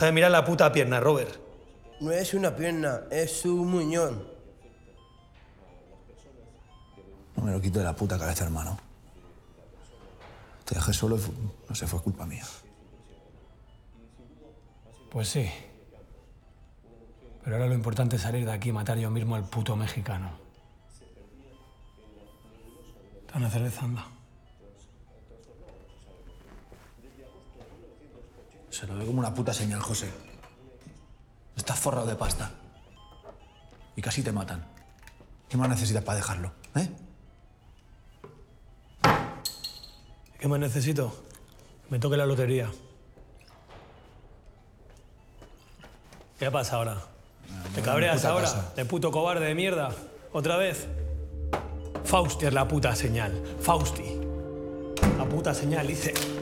Deja de mirar la puta pierna, Robert. No es una pierna, es un muñón. No me lo quito de la puta cabeza, hermano. Te dejé solo y no sé, fue culpa mía. Pues sí. Pero ahora lo importante es salir de aquí y matar yo mismo al puto mexicano. Dame una cerveza, anda. Se lo ve como una puta señal, José. Estás forrado de pasta. Y casi te matan. ¿Qué más necesitas para dejarlo, eh? ¿Qué más necesito? Me toque la lotería. ¿Qué pasa ahora? ¿Te cabreas ahora? Casa. ¿De puto cobarde de mierda? ¿Otra vez? Fausti es la puta señal. Fausti. La puta señal, dice.